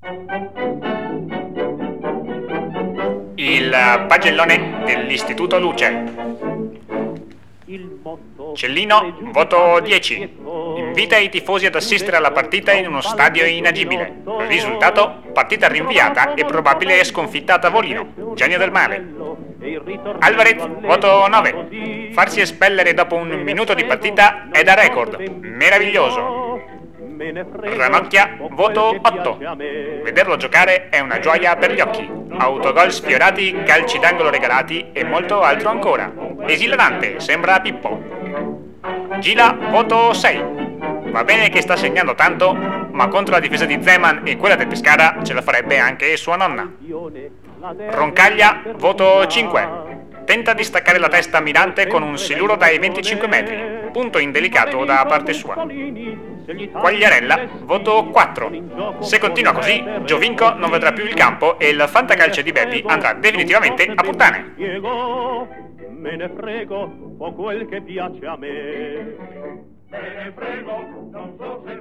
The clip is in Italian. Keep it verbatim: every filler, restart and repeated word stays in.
Il pagellone dell'Istituto Luce. Cellino, voto dieci. Invita i tifosi ad assistere alla partita in uno stadio inagibile. Risultato: partita rinviata e probabile sconfitta a tavolino. Genio del male. Alvarez, voto nove. Farsi espellere dopo un minuto di partita è da record. Meraviglioso. Ranocchia, voto otto. Vederlo giocare è una gioia per gli occhi. Autogol sfiorati, calci d'angolo regalati e molto altro ancora. Esilarante, sembra Pippo. Gila, voto sei. Va bene che sta segnando tanto, ma contro la difesa di Zeman e quella del Pescara ce la farebbe anche sua nonna. Roncaglia, voto cinque. Tenta di staccare la testa a Mirante con un siluro dai venticinque metri. Punto indelicato da parte sua. Quagliarella, voto quattro. Se continua così, Giovinco non vedrà più il campo e il fantacalcio di Beppi andrà definitivamente a puttane. Me ne frego, o quel che piace a me. Me ne frego, non so se